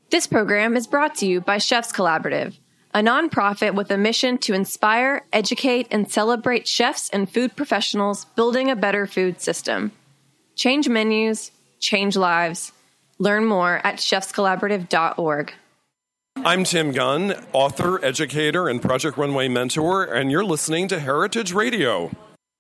This program is brought to you by Chefs Collaborative, a nonprofit with a mission to inspire, educate, and celebrate chefs and food professionals building a better food system. Change menus, change lives. Learn more at chefscollaborative.org. I'm Tim Gunn, author, educator, and Project Runway mentor, and you're listening to Heritage Radio.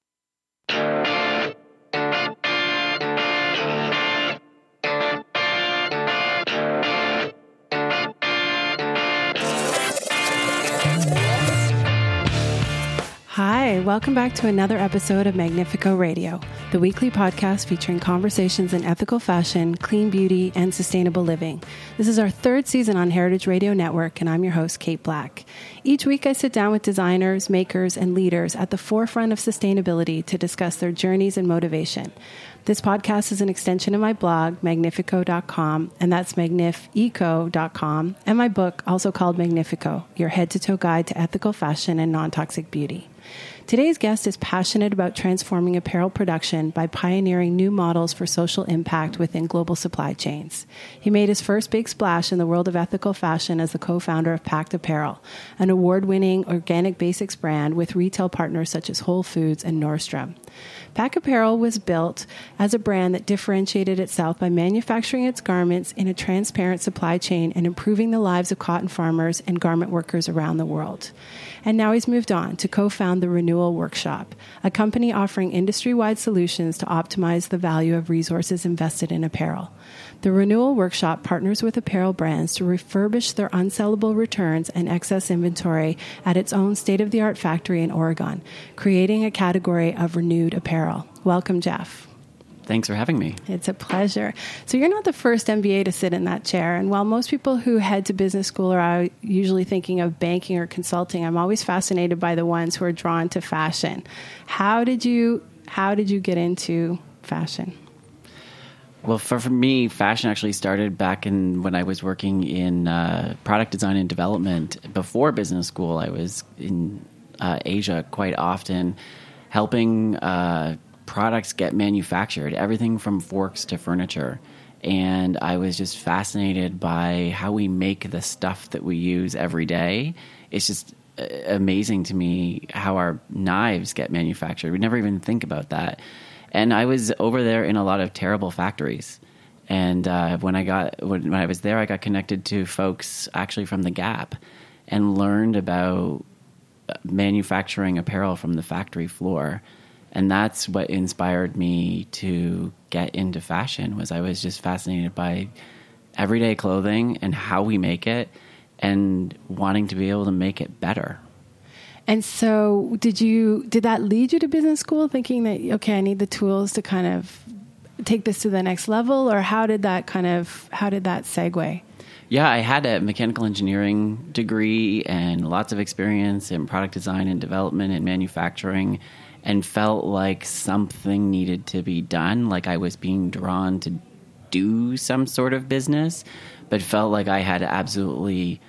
Hi, welcome back to another episode of Magnifico Radio, the weekly podcast featuring conversations in ethical fashion, clean beauty, and sustainable living. This is our third season on Heritage Radio Network, and I'm your host, Kate Black. Each week, I sit down with designers, makers, and leaders at the forefront of sustainability to discuss their journeys and motivation. This podcast is an extension of my blog, magnifico.com, and that's magnifico.com, and my book, also called Magnifico, Your Head-to-Toe Guide to Ethical Fashion and Non-Toxic Beauty. Today's guest is passionate about transforming apparel production by pioneering new models for social impact within global supply chains. He made his first big splash in the world of ethical fashion as the co-founder of Pact Apparel, an award-winning organic basics brand with retail partners such as Whole Foods and Nordstrom. Pact Apparel was built as a brand that differentiated itself by manufacturing its garments in a transparent supply chain and improving the lives of cotton farmers and garment workers around the world. And now he's moved on to co-found the Renewal Workshop, a company offering industry-wide solutions to optimize the value of resources invested in apparel. The Renewal Workshop partners with apparel brands to refurbish their unsellable returns and excess inventory at its own state-of-the-art factory in Oregon, creating a category of renewed apparel. Welcome, Jeff. Thanks for having me. It's a pleasure. So you're not the first MBA to sit in that chair. And while most people who head to business school are usually thinking of banking or consulting, I'm always fascinated by the ones who are drawn to fashion. How did you get into fashion? Well, for me, fashion actually started back when I was working in product design and development. Before business school, I was in Asia quite often, helping products get manufactured, everything from forks to furniture. And I was just fascinated by how we make the stuff that we use every day. It's just amazing to me how our knives get manufactured. We never even think about that. And I was over there in a lot of terrible factories. And when I was there, I got connected to folks actually from the Gap and learned about manufacturing apparel from the factory floor. And that's what inspired me to get into fashion. Was I was just fascinated by everyday clothing and how we make it and wanting to be able to make it better. And so did that lead you to business school, thinking that, okay, I need the tools to kind of take this to the next level? Or how did that segue? Yeah, I had a mechanical engineering degree and lots of experience in product design and development and manufacturing, and felt like something needed to be done, like I was being drawn to do some sort of business, but felt like I had absolutely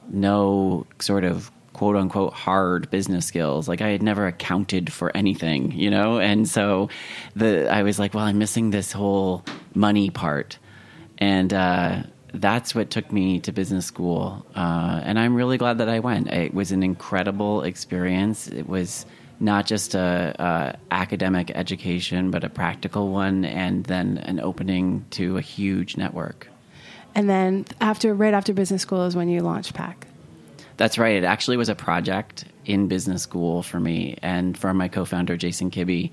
no sort of quote-unquote hard business skills. Like I had never accounted for anything, you know? And so I was like, well, I'm missing this whole money part. And that's what took me to business school. And I'm really glad that I went. It was an incredible experience. It was not just a academic education, but a practical one, and then an opening to a huge network. And then right after business school is when you launched Pact. That's right. It actually was a project in business school for me and for my co-founder, Jason Kibbe.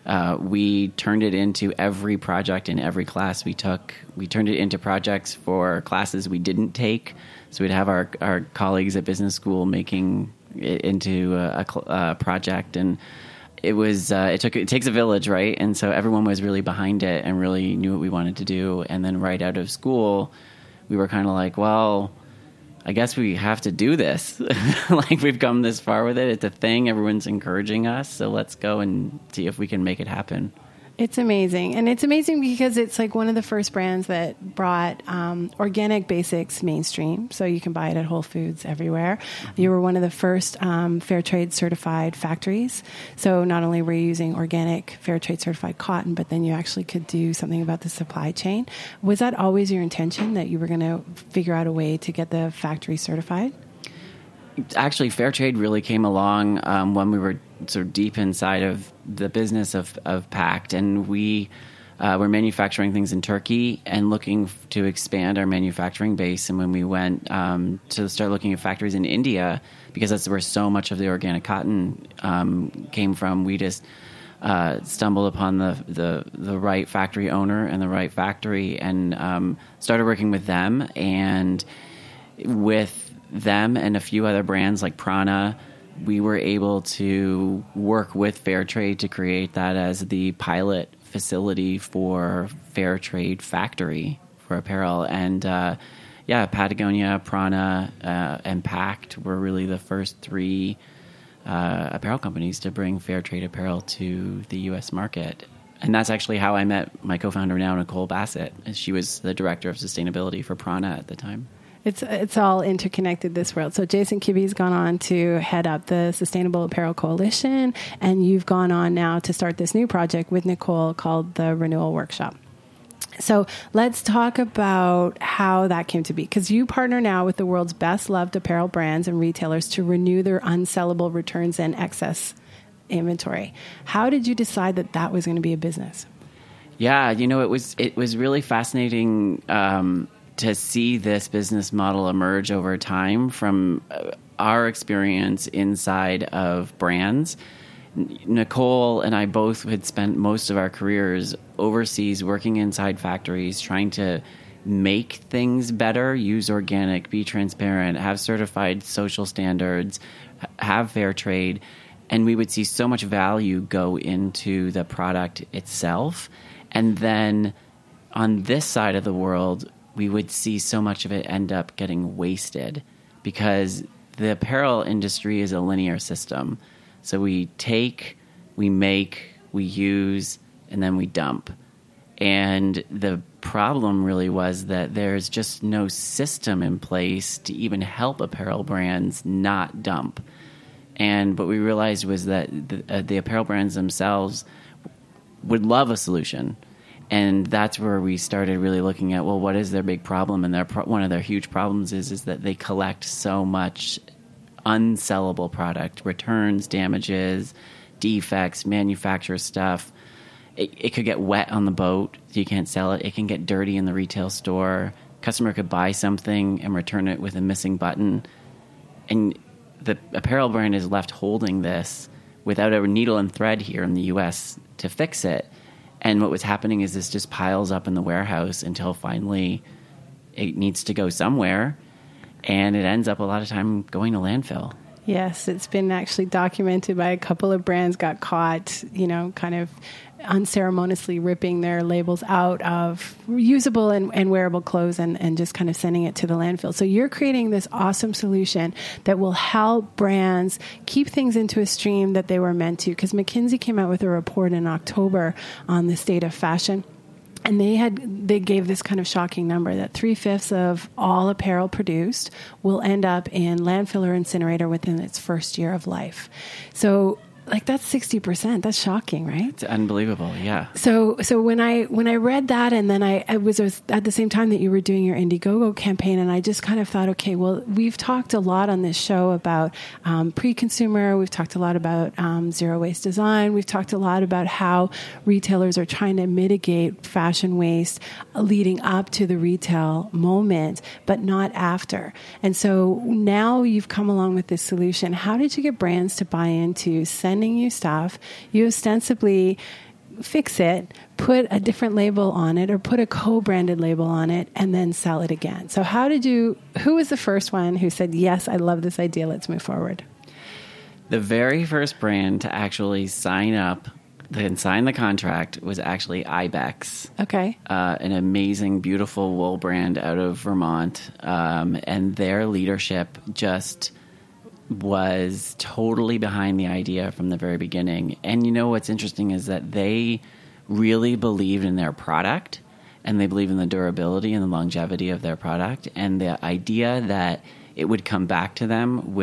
We turned it into every project in every class we took. We turned it into projects for classes we didn't take. So we'd have our colleagues at business school making it into a project, and it takes a village, right? And so everyone was really behind it and really knew what we wanted to do. And then right out of school, we were kind of like, well, I guess we have to do this. Like we've come this far with it. It's a thing. Everyone's encouraging us. So let's go and see if we can make it happen. It's amazing. And it's amazing because it's like one of the first brands that brought organic basics mainstream. So you can buy it at Whole Foods everywhere. You were one of the first fair trade certified factories. So not only were you using organic fair trade certified cotton, but then you actually could do something about the supply chain. Was that always your intention, that you were going to figure out a way to get the factory certified? Actually, fair trade really came along when we were sort of deep inside of the business of Pact, and we were manufacturing things in Turkey and looking to expand our manufacturing base. And when we went to start looking at factories in India, because that's where so much of the organic cotton came from, we just stumbled upon the right factory owner and the right factory, and started working with them. And with them and a few other brands like Prana, we were able to work with fair trade to create that as the pilot facility for fair trade factory for apparel. And Patagonia, Prana, and Pact were really the first three apparel companies to bring fair trade apparel to the U.S. market. And that's actually how I met my co-founder now, Nicole Bassett. She was the director of sustainability for Prana at the time. It's all interconnected, this world. So Jason Kibbe's gone on to head up the Sustainable Apparel Coalition, and you've gone on now to start this new project with Nicole called the Renewal Workshop. So let's talk about how that came to be, because you partner now with the world's best loved apparel brands and retailers to renew their unsellable returns and excess inventory. How did you decide that that was going to be a business? Yeah, it was really fascinating to see this business model emerge over time from our experience inside of brands. Nicole and I both had spent most of our careers overseas working inside factories, trying to make things better, use organic, be transparent, have certified social standards, have fair trade. And we would see so much value go into the product itself. And then on this side of the world, we would see so much of it end up getting wasted, because the apparel industry is a linear system. So we take, we make, we use, and then we dump. And the problem really was that there's just no system in place to even help apparel brands not dump. And what we realized was that the apparel brands themselves would love a solution. And that's where we started really looking at, well, what is their big problem? And one of their huge problems is that they collect so much unsellable product, returns, damages, defects, manufacturer stuff. It could get wet on the boat, so you can't sell it. It can get dirty in the retail store. Customer could buy something and return it with a missing button. And the apparel brand is left holding this without a needle and thread here in the U.S. to fix it. And what was happening is this just piles up in the warehouse until finally it needs to go somewhere, and it ends up a lot of time going to landfill. Yes, it's been actually documented by a couple of brands got caught, kind of unceremoniously ripping their labels out of usable and wearable clothes and just kind of sending it to the landfill. So you're creating this awesome solution that will help brands keep things into a stream that they were meant to. Because McKinsey came out with a report in October on the state of fashion. And they gave this kind of shocking number that 3/5 of all apparel produced will end up in landfill or incinerator within its first year of life. So that's 60%. That's shocking, right? It's unbelievable. Yeah. So when I read that, and then I was at the same time that you were doing your Indiegogo campaign, and I just kind of thought, okay, well, we've talked a lot on this show about pre-consumer. We've talked a lot about zero waste design. We've talked a lot about how retailers are trying to mitigate fashion waste leading up to the retail moment, but not after. And so now you've come along with this solution. How did you get brands to buy into sending you stuff, you ostensibly fix it, put a different label on it or put a co-branded label on it, and then sell it again? So who was the first one who said, yes, I love this idea, let's move forward? The very first brand to actually sign up and sign the contract was actually Ibex. Okay. An amazing, beautiful wool brand out of Vermont. And their leadership just was totally behind the idea from the very beginning. And what's interesting is that they really believed in their product, and they believe in the durability and the longevity of their product, and the idea that it would come back to them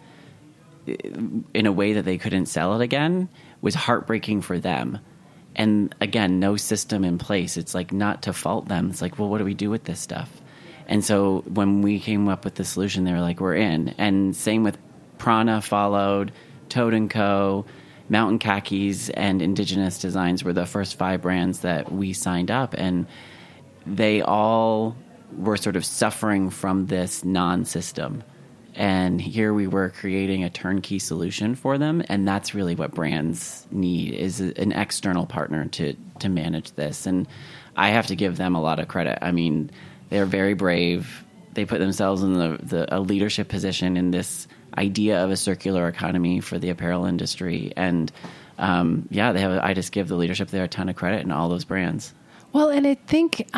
in a way that they couldn't sell it again was heartbreaking for them. And again, no system in place. It's like, not to fault them. It's like, well, what do we do with this stuff? And so when we came up with the solution, they were like, we're in. And same with Prana followed, Toad & Co., Mountain Khakis, and Indigenous Designs were the first 5 brands that we signed up. And they all were sort of suffering from this non-system. And here we were creating a turnkey solution for them, and that's really what brands need, is an external partner to manage this. And I have to give them a lot of credit. I mean, they're very brave. They put themselves in a leadership position in this idea of a circular economy for the apparel industry. And I just give the leadership there a ton of credit in all those brands. Well, and I think...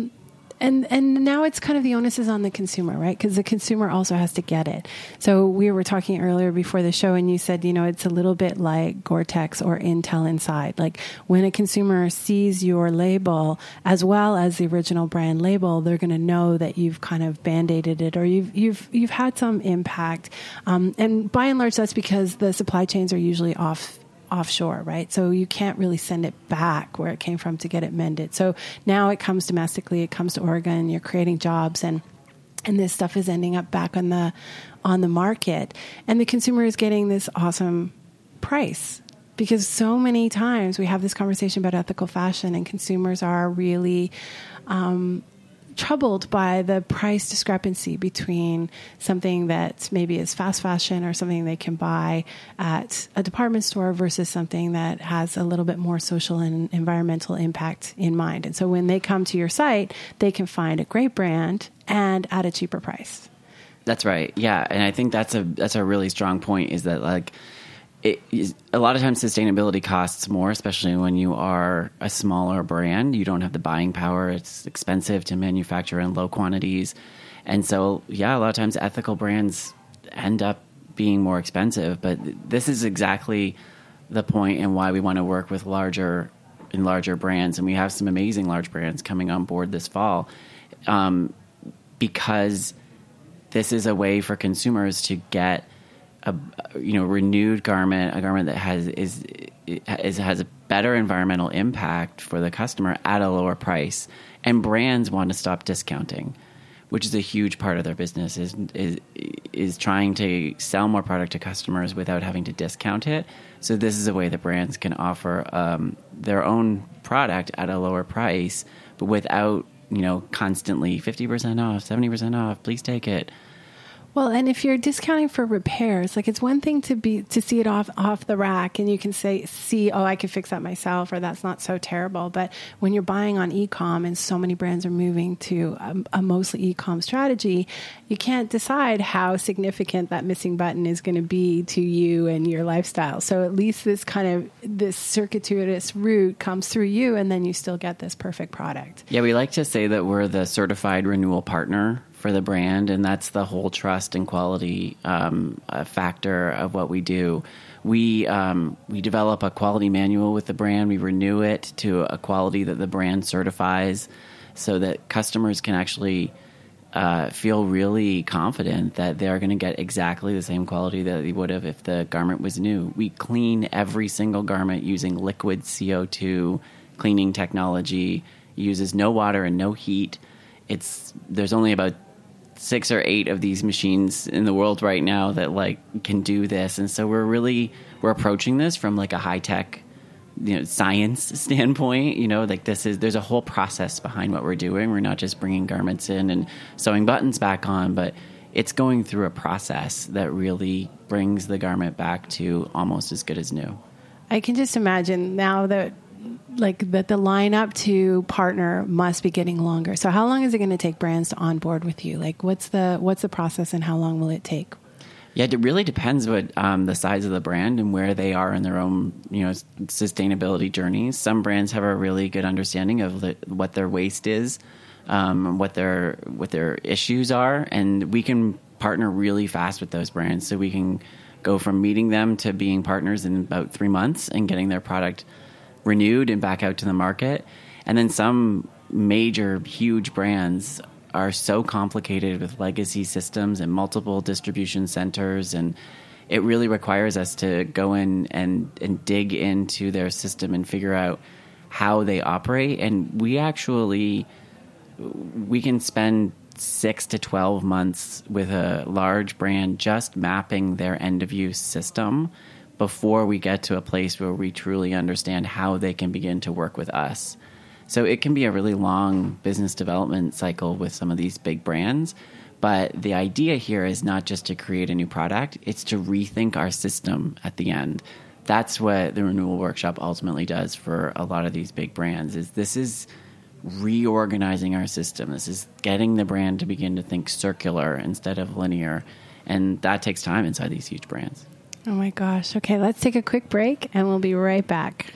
And now it's kind of the onus is on the consumer, right? Because the consumer also has to get it. So we were talking earlier before the show, and you said, it's a little bit like Gore-Tex or Intel Inside. Like when a consumer sees your label as well as the original brand label, they're going to know that you've kind of band-aided it, or you've had some impact. And by and large, that's because the supply chains are usually offshore, right? So you can't really send it back where it came from to get it mended. So now it comes domestically, it comes to Oregon, you're creating jobs, and this stuff is ending up back on the market. And the consumer is getting this awesome price, because so many times we have this conversation about ethical fashion, and consumers are really troubled by the price discrepancy between something that maybe is fast fashion or something they can buy at a department store versus something that has a little bit more social and environmental impact in mind. And so when they come to your site, they can find a great brand and at a cheaper price. That's right. Yeah. And I think that's a really strong point, is that like, a lot of times sustainability costs more, especially when you are a smaller brand. You don't have the buying power. It's expensive to manufacture in low quantities. And so, a lot of times ethical brands end up being more expensive. But this is exactly the point and why we want to work with larger brands. And we have some amazing large brands coming on board this fall, because this is a way for consumers to get a renewed garment, a garment that has a better environmental impact for the customer at a lower price. And brands want to stop discounting, which is a huge part of their business, is trying to sell more product to customers without having to discount it. So this is a way that brands can offer their own product at a lower price, but without constantly 50% off, 70% off, please take it. Well, and if you're discounting for repairs, like it's one thing to see it off the rack, and you can see, oh, I can fix that myself, or that's not so terrible. But when you're buying on e-com, and so many brands are moving to a mostly e-com strategy, you can't decide how significant that missing button is going to be to you and your lifestyle. So at least this circuitous route comes through you, and then you still get this perfect product. Yeah, we like to say that we're the certified renewal partner for the brand, and that's the whole trust and quality factor of what we do. We develop a quality manual with the brand. We renew it to a quality that the brand certifies, so that customers can actually feel really confident that they're going to get exactly the same quality that they would have if the garment was new. We clean every single garment using liquid CO2 cleaning technology. It uses no water and no heat. There's only about 6 or 8 of these machines in the world right now that can do this. And so we're approaching this from like a high tech, science standpoint. There's a whole process behind what we're doing. We're not just bringing garments in and sewing buttons back on, but it's going through a process that really brings the garment back to almost as good as new. I can just imagine now that the lineup to partner must be getting longer. So how long is it going to take brands to onboard with you? What's the process, and how long will it take? Yeah, it really depends what the size of the brand and where they are in their own sustainability journeys. Some brands have a really good understanding of what their waste is, what their issues are, and we can partner really fast with those brands. So we can go from meeting them to being partners in about 3 months and getting their product renewed and back out to the market. And then some major, huge brands are so complicated with legacy systems and multiple distribution centers, and it really requires us to go in and dig into their system and figure out how they operate. And we can spend 6 to 12 months with a large brand just mapping their end-of-use system before we get to a place where we truly understand how they can begin to work with us. So it can be a really long business development cycle with some of these big brands. But the idea here is not just to create a new product, it's to rethink our system at the end. That's what the Renewal Workshop ultimately does for a lot of these big brands. This is reorganizing our system. This is getting the brand to begin to think circular instead of linear. And that takes time inside these huge brands. Oh my gosh. Okay, let's take a quick break and we'll be right back.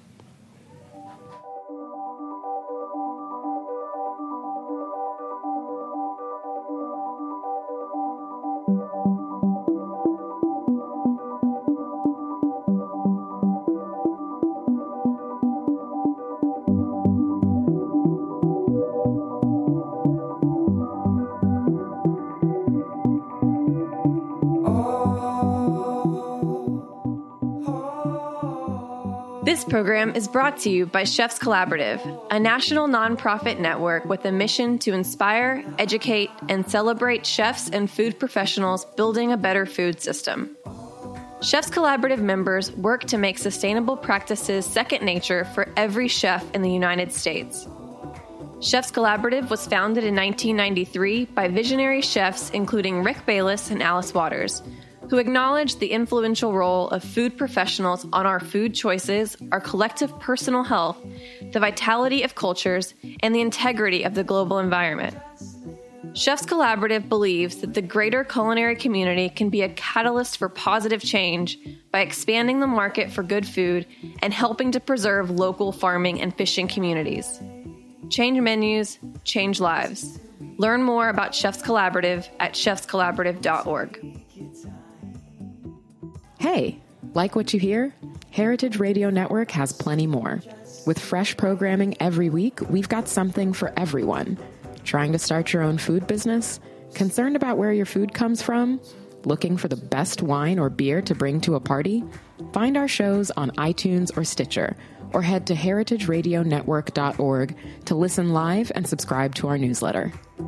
This program is brought to you by Chefs Collaborative, a national nonprofit network with a mission to inspire, educate, and celebrate chefs and food professionals building a better food system. Chefs Collaborative members work to make sustainable practices second nature for every chef in the United States. Chefs Collaborative was founded in 1993 by visionary chefs including Rick Bayless and Alice Waters, who acknowledge the influential role of food professionals on our food choices, our collective personal health, the vitality of cultures, and the integrity of the global environment. Chefs Collaborative believes that the greater culinary community can be a catalyst for positive change by expanding the market for good food and helping to preserve local farming and fishing communities. Change menus, change lives. Learn more about Chefs Collaborative at chefscollaborative.org. Hey, like what you hear? Heritage Radio Network has plenty more. With fresh programming every week, we've got something for everyone. Trying to start your own food business? Concerned about where your food comes from? Looking for the best wine or beer to bring to a party? Find our shows on iTunes or Stitcher, or head to heritageradionetwork.org to listen live and subscribe to our newsletter.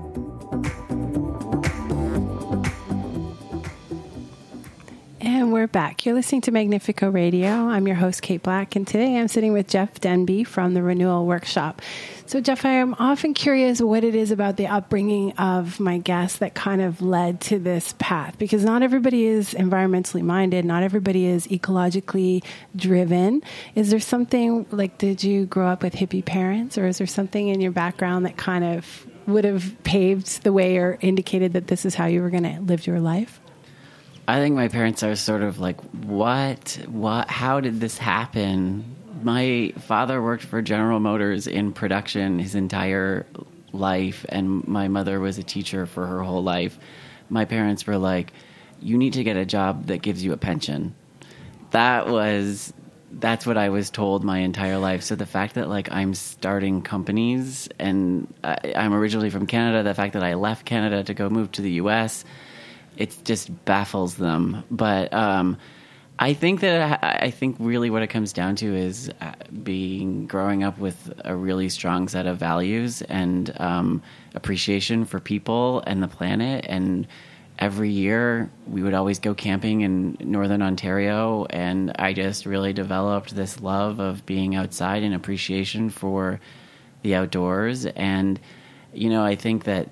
And we're back. You're listening to Magnifico Radio. I'm your host, Kate Black, and today I'm sitting with Jeff Denby from the Renewal Workshop. So, Jeff, I am often curious what it is about the upbringing of my guests that kind of led to this path, because not everybody is environmentally minded, not everybody is ecologically driven. Is there something, like, did you grow up with hippie parents, or is there something in your background that kind of would have paved the way or indicated that this is how you were going to live your life? I think my parents are sort of like, what, how did this happen? My father worked for General Motors in production his entire life, and my mother was a teacher for her whole life. My parents were like, you need to get a job that gives you a pension. That's what I was told my entire life. So the fact that, like, I'm starting companies, and I'm originally from Canada, the fact that I left Canada to go move to the U.S., it just baffles them. But I think really what it comes down to is growing up with a really strong set of values and appreciation for people and the planet. And every year we would always go camping in Northern Ontario, and I just really developed this love of being outside and appreciation for the outdoors. And I think that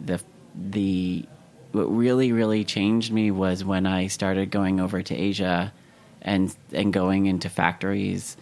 what really, really changed me was when I started going over to Asia and going into factories,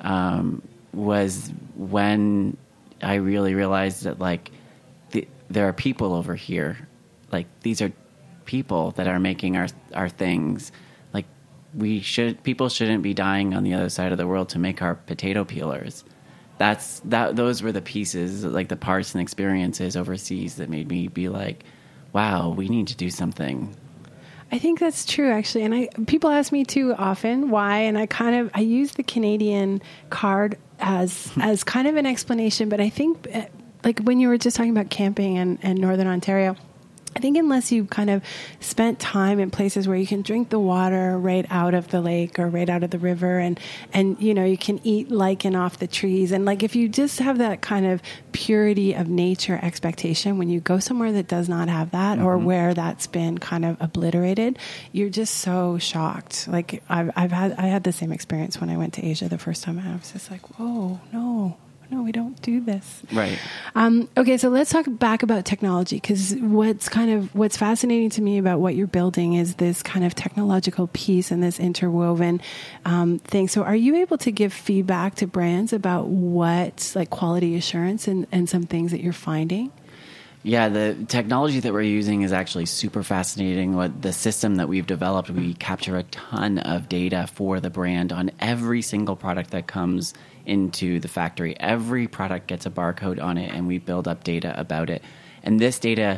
was when I really realized that, like, there are people over here. Like, these are people that are making our things. Like, people shouldn't be dying on the other side of the world to make our potato peelers. Those were the pieces, like the parts and experiences overseas that made me be like, wow, we need to do something. I think that's true, actually. And people ask me too often why, and I use the Canadian card as kind of an explanation, but I think like when you were just talking about camping and Northern Ontario, I think unless you kind of spent time in places where you can drink the water right out of the lake or right out of the river and you know, you can eat lichen off the trees. And like, if you just have that kind of purity of nature expectation, when you go somewhere that does not have that or where that's been kind of obliterated, you're just so shocked. Like I had the same experience when I went to Asia the first time. I was just like, whoa, no, we don't do this. Right. Okay, so let's talk back about technology, because what's fascinating to me about what you're building is this kind of technological piece and this interwoven thing. So are you able to give feedback to brands about what, like, quality assurance and some things that you're finding? Yeah, the technology that we're using is actually super fascinating. What the system that we've developed, we capture a ton of data for the brand on every single product that comes into the factory. Every product gets a barcode on it, and we build up data about it. And this data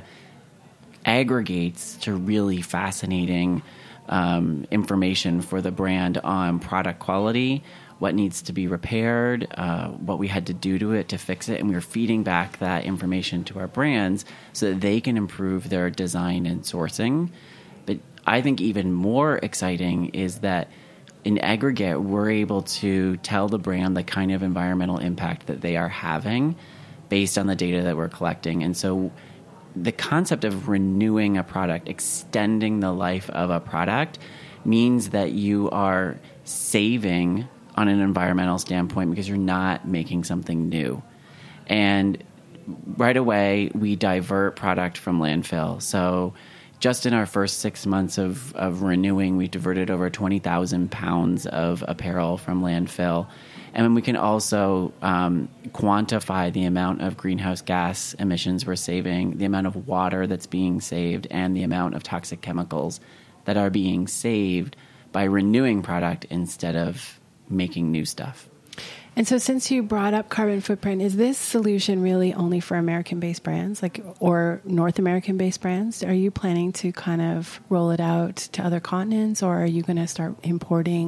aggregates to really fascinating information for the brand on product quality, what needs to be repaired, what we had to do to it to fix it, and we're feeding back that information to our brands so that they can improve their design and sourcing. But I think even more exciting is that in aggregate, we're able to tell the brand the kind of environmental impact that they are having based on the data that we're collecting. And so the concept of renewing a product, extending the life of a product, means that you are saving on an environmental standpoint because you're not making something new. And right away, we divert product from landfill. So just in our first 6 months of renewing, we diverted over 20,000 pounds of apparel from landfill. And we can also quantify the amount of greenhouse gas emissions we're saving, the amount of water that's being saved, and the amount of toxic chemicals that are being saved by renewing product instead of making new stuff. And so since you brought up carbon footprint, is this solution really only for American-based brands, like, or North American-based brands? Are you planning to kind of roll it out to other continents, or are you going to start importing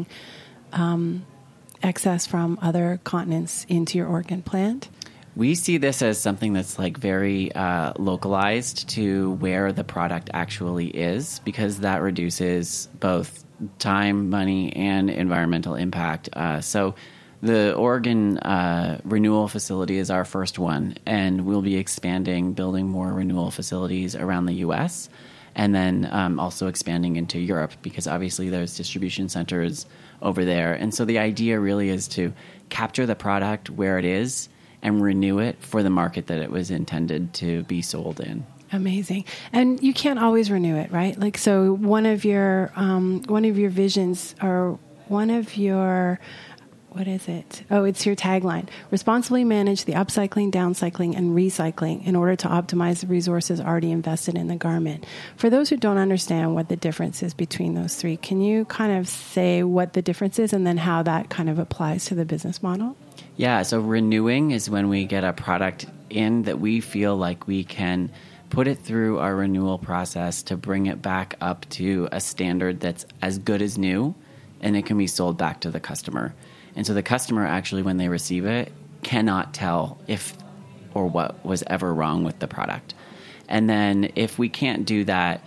excess from other continents into your Oregon plant? We see this as something that's like very localized to where the product actually is, because that reduces both time, money, and environmental impact. So the Oregon renewal facility is our first one, and we'll be expanding, building more renewal facilities around the U.S., and then also expanding into Europe, because obviously there's distribution centers over there. And so the idea really is to capture the product where it is and renew it for the market that it was intended to be sold in. Amazing. And you can't always renew it, right? Like, so one of your visions, or one of your, what is it? Oh, it's your tagline: responsibly manage the upcycling, downcycling, and recycling in order to optimize the resources already invested in the garment. For those who don't understand what the difference is between those three, can you kind of say what the difference is and then how that kind of applies to the business model? Yeah, so renewing is when we get a product in that we feel like we can put it through our renewal process to bring it back up to a standard that's as good as new, and it can be sold back to the customer. And so the customer actually, when they receive it, cannot tell if or what was ever wrong with the product. And then if we can't do that,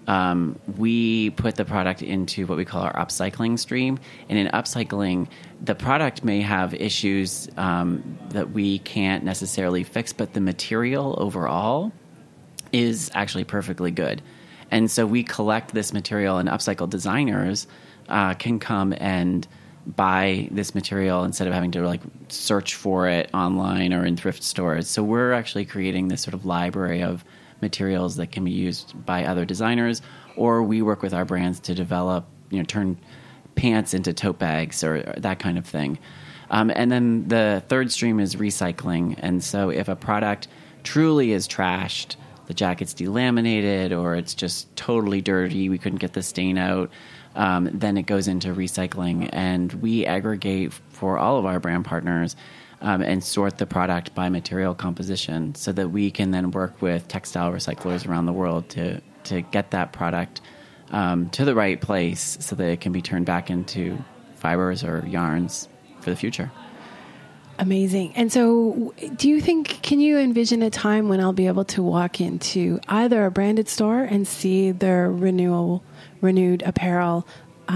we put the product into what we call our upcycling stream. And in upcycling, the product may have issues that we can't necessarily fix, but the material overall is actually perfectly good. And so we collect this material, and upcycle designers can come and buy this material instead of having to like search for it online or in thrift stores. So we're actually creating this sort of library of materials that can be used by other designers, or we work with our brands to develop, turn pants into tote bags or that kind of thing. And then the third stream is recycling. And so if a product truly is trashed, the jacket's delaminated, or it's just totally dirty, we couldn't get the stain out, then it goes into recycling. And we aggregate for all of our brand partners and sort the product by material composition so that we can then work with textile recyclers around the world to get that product to the right place so that it can be turned back into fibers or yarns for the future. Amazing. And so can you envision a time when I'll be able to walk into either a branded store and see their renewed apparel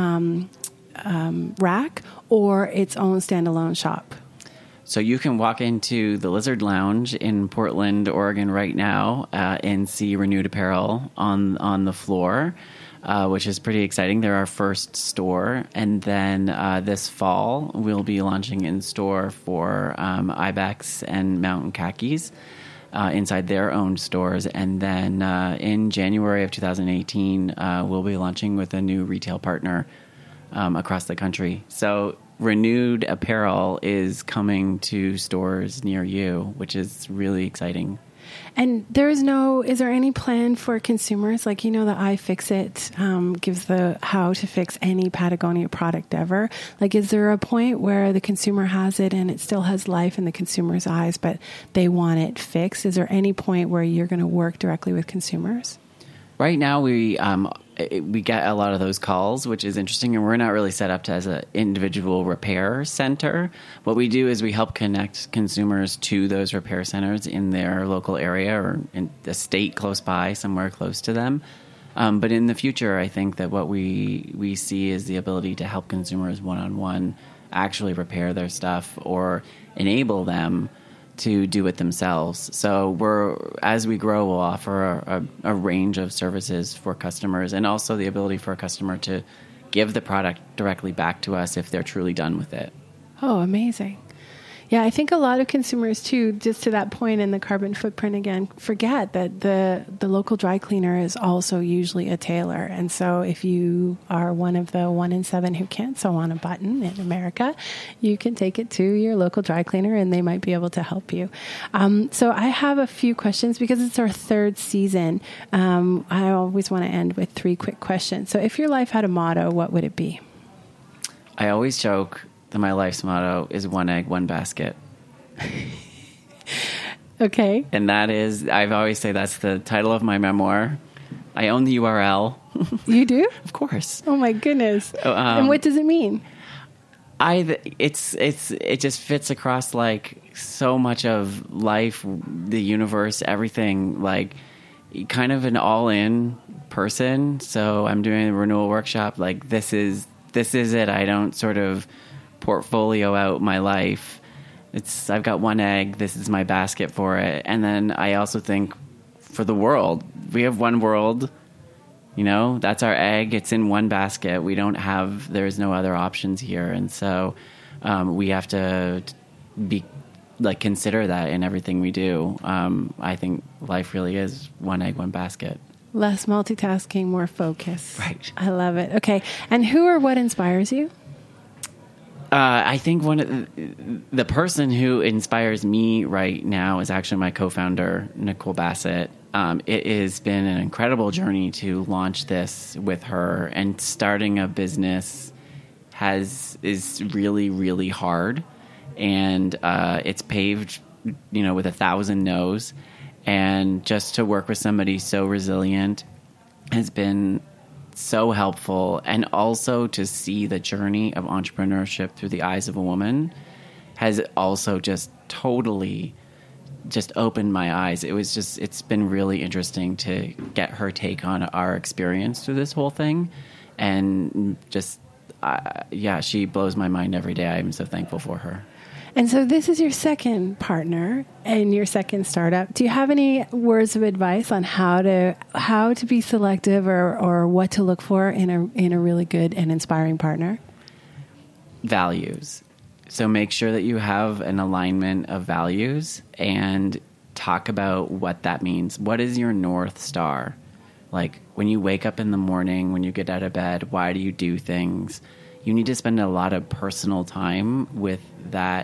rack or its own standalone shop? So you can walk into the Lizard Lounge in Portland, Oregon right now and see Renewed Apparel on the floor, which is pretty exciting. They're our first store. And then this fall, we'll be launching in store for Ibex and Mountain Khakis inside their own stores. And then in January of 2018, we'll be launching with a new retail partner across the country. So Renewed Apparel is coming to stores near you, which is really exciting. And is there any plan for consumers? Like, the iFixit gives the how to fix any Patagonia product ever. Like, is there a point where the consumer has it and it still has life in the consumer's eyes, but they want it fixed? Is there any point where you're going to work directly with consumers? Right now, we get a lot of those calls, which is interesting, and we're not really set up as an individual repair center. What we do is we help connect consumers to those repair centers in their local area or in the state close by, somewhere close to them. But in the future, I think that what we see is the ability to help consumers one-on-one actually repair their stuff or enable them to do it themselves. So as we grow, we'll offer a range of services for customers, and also the ability for a customer to give the product directly back to us if they're truly done with it. Oh, amazing. Yeah, I think a lot of consumers, too, just to that point in the carbon footprint again, forget that the local dry cleaner is also usually a tailor. And so if you are one of the 1 in 7 who can't sew on a button in America, you can take it to your local dry cleaner and they might be able to help you. So I have a few questions because it's our 3rd season. I always want to end with 3 quick questions. So if your life had a motto, what would it be? I always joke that my life's motto is 1 egg, 1 basket. Okay. And that is, I always say that's the title of my memoir. I own the URL. You do? Of course. Oh my goodness. And what does it mean? It just fits across like so much of life, the universe, everything, like kind of an all-in person. So I'm doing a renewal workshop. Like this is it. I don't sort of portfolio out my life. I've got 1 egg. This is my basket for it. And then I also think for the world, we have one world, that's our egg. It's in one basket. There's no other options here. And so, we have to consider that in everything we do. I think life really is 1 egg, 1 basket. Less multitasking, more focus. Right. I love it. Okay. And who or what inspires you? I think one of the person who inspires me right now is actually my co-founder, Nicole Bassett. It has been an incredible journey to launch this with her, and starting a business is really, really hard, and it's paved, with 1,000 no's, and just to work with somebody so resilient has been so helpful, and also to see the journey of entrepreneurship through the eyes of a woman has also just totally just opened my eyes. It's been really interesting to get her take on our experience through this whole thing, and just she blows my mind every day. I'm so thankful for her. And so this is your second partner and your second startup. Do you have any words of advice on how to be selective or what to look for in a really good and inspiring partner? Values. So make sure that you have an alignment of values and talk about what that means. What is your North Star? Like when you wake up in the morning, when you get out of bed, why do you do things? You need to spend a lot of personal time with that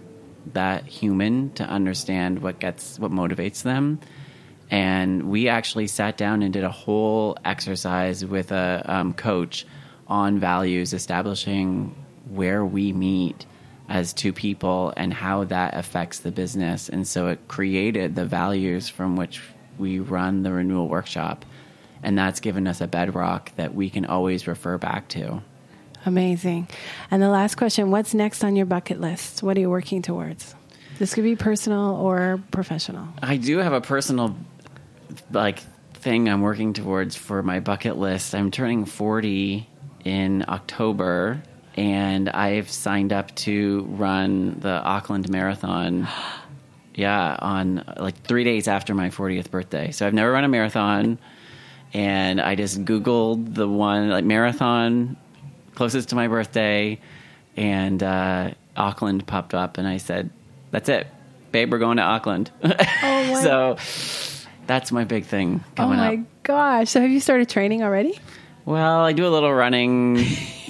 human to understand what motivates them. And we actually sat down and did a whole exercise with a coach on values, establishing where we meet as two people and how that affects the business. And so it created the values from which we run the renewal workshop. And that's given us a bedrock that we can always refer back to. Amazing. And the last question, what's next on your bucket list? What are you working towards? This could be personal or professional. I do have a personal thing I'm working towards for my bucket list. I'm turning 40 in October, and I've signed up to run the Auckland Marathon. Yeah, on 3 days after my 40th birthday. So I've never run a marathon, and I just Googled the one marathon closest to my birthday, and Auckland popped up, and I said, "That's it, babe. We're going to Auckland." Oh, so that's my big thing coming up. Oh my gosh! So have you started training already? Well, I do a little running.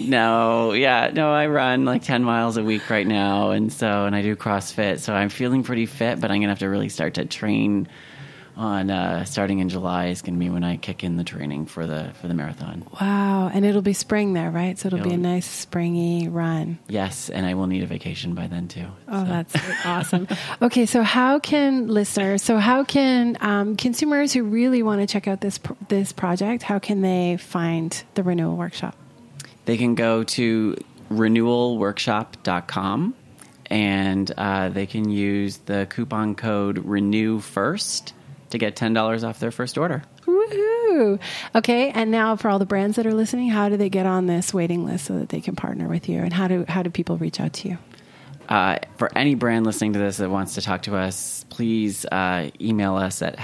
I run 10 miles a week right now, and I do CrossFit. So I'm feeling pretty fit, but I'm gonna have to really start to train on starting in July is going to be when I kick in the training for the marathon. Wow. And it'll be spring there, right? So it'll be a nice springy run. Yes. And I will need a vacation by then too. Oh, that's awesome. Okay. So how can consumers who really want to check out this project, how can they find the Renewal Workshop? They can go to renewalworkshop.com and they can use the coupon code RENEWFIRST to get $10 off their first order. Woohoo! Okay, and now for all the brands that are listening, how do they get on this waiting list so that they can partner with you? And how do people reach out to you? For any brand listening to this that wants to talk to us, please email us at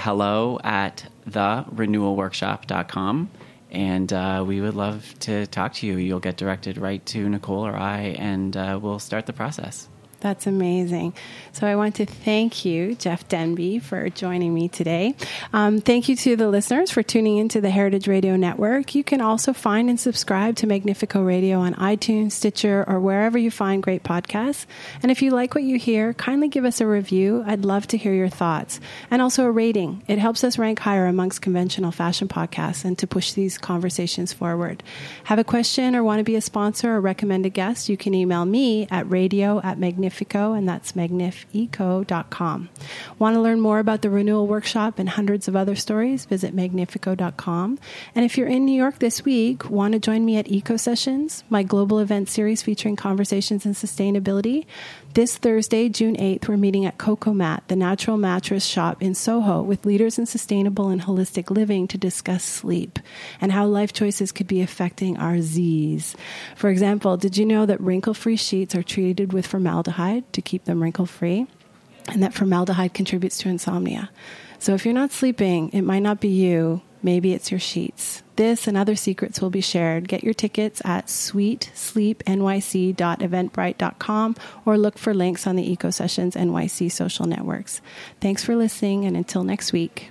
hello@therenewalworkshop.com. And we would love to talk to you. You'll get directed right to Nicole or I, and we'll start the process. That's amazing. So I want to thank you, Jeff Denby, for joining me today. Thank you to the listeners for tuning into the Heritage Radio Network. You can also find and subscribe to Magnifico Radio on iTunes, Stitcher, or wherever you find great podcasts. And if you like what you hear, kindly give us a review. I'd love to hear your thoughts. And also a rating. It helps us rank higher amongst conventional fashion podcasts and to push these conversations forward. Have a question or want to be a sponsor or recommend a guest, you can email me at radio@magnifico, and that's magnifico.com. Want to learn more about the Renewal Workshop and hundreds of other stories? Visit magnifico.com. And if you're in New York this week, want to join me at Eco Sessions, my global event series featuring conversations in sustainability? This Thursday, June 8th, we're meeting at Coco Mat, the natural mattress shop in Soho, with leaders in sustainable and holistic living to discuss sleep and how life choices could be affecting our Z's. For example, did you know that wrinkle-free sheets are treated with formaldehyde to keep them wrinkle-free, and that formaldehyde contributes to insomnia? So if you're not sleeping, it might not be you. Maybe it's your sheets. This and other secrets will be shared. Get your tickets at sweetsleepnyc.eventbrite.com or look for links on the Eco Sessions NYC social networks. Thanks for listening, and until next week.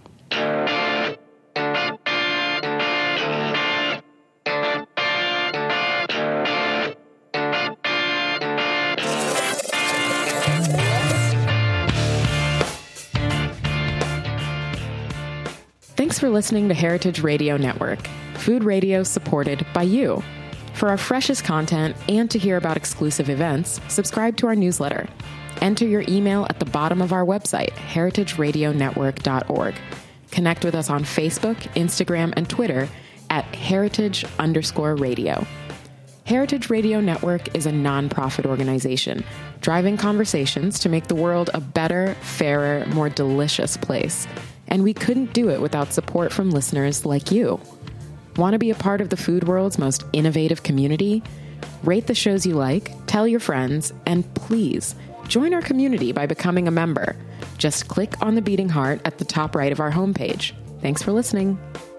Thanks for listening to Heritage Radio Network, food radio supported by you. For our freshest content and to hear about exclusive events, subscribe to our newsletter. Enter your email at the bottom of our website, heritageradionetwork.org. Connect with us on Facebook, Instagram, and Twitter at heritage_radio. Heritage Radio Network is a nonprofit organization driving conversations to make the world a better, fairer, more delicious place. And we couldn't do it without support from listeners like you. Want to be a part of the food world's most innovative community? Rate the shows you like, tell your friends, and please join our community by becoming a member. Just click on the beating heart at the top right of our homepage. Thanks for listening.